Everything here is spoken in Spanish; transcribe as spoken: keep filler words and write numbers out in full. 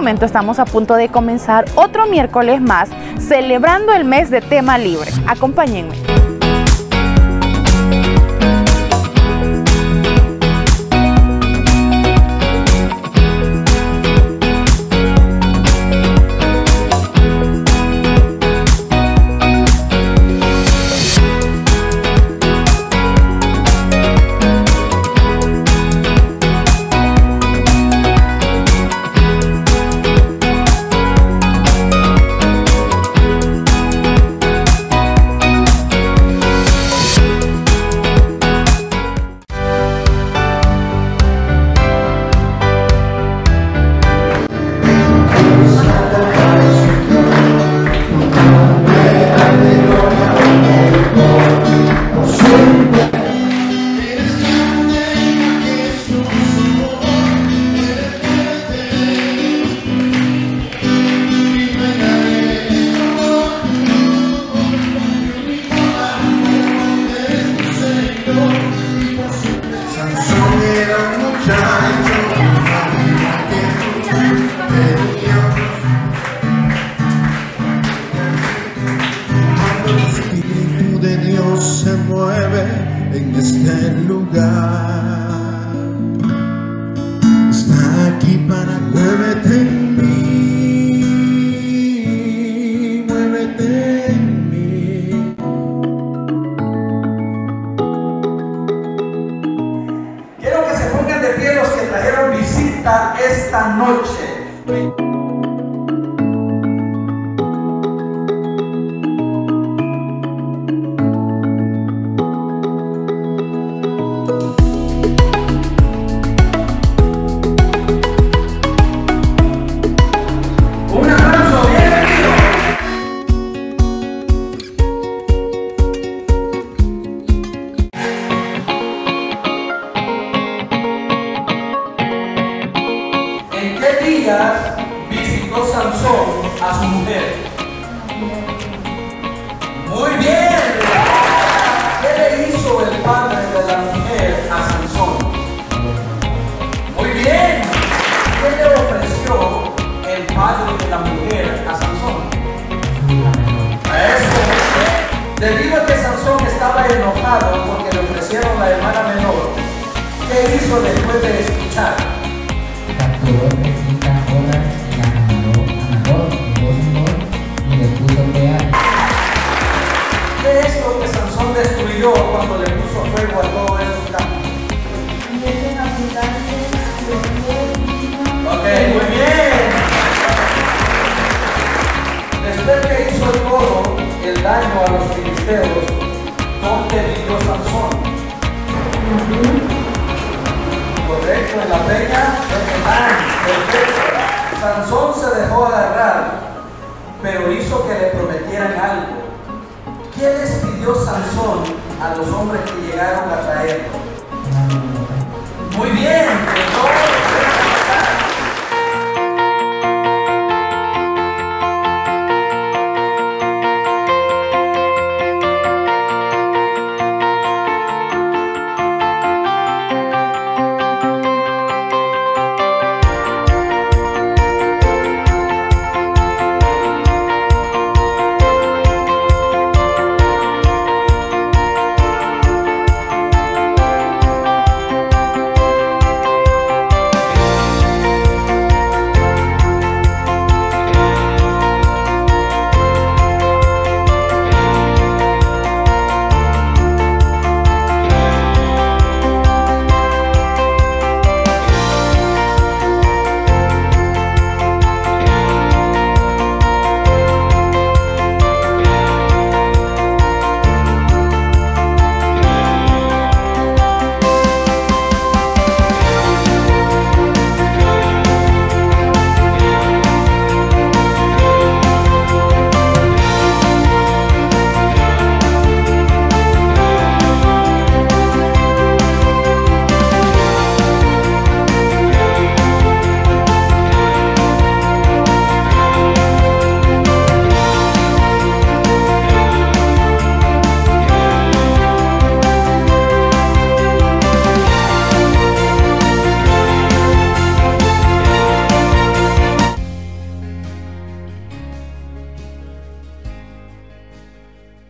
momento estamos a punto de comenzar otro miércoles más, celebrando el mes de tema libre. Acompáñenme. Esta noche. Un aplauso, bienvenido. ¿En qué días visitó Sansón a su mujer? Muy bien. ¿Qué le hizo el padre de la mujer a Sansón? Muy bien. ¿Qué le ofreció el padre de la mujer a Sansón? Eso. Debido a que Sansón estaba enojado porque le ofrecieron la hermana menor, ¿qué hizo después de escuchar? Capturó trescientas horas y las mandó a Nabot, y le puso peaje. ¿Qué es lo que Sansón destruyó cuando le puso fuego a todos esos campos? Ok, muy bien. Después que hizo todo el daño a los filisteos, ¿dónde vivió Sansón? Correcto, en la peña de Heman. Perfecto. Sansón se dejó agarrar, pero hizo que le prometieran algo. ¿Qué les pidió Sansón a los hombres que llegaron a traerlo? Muy bien, perdón.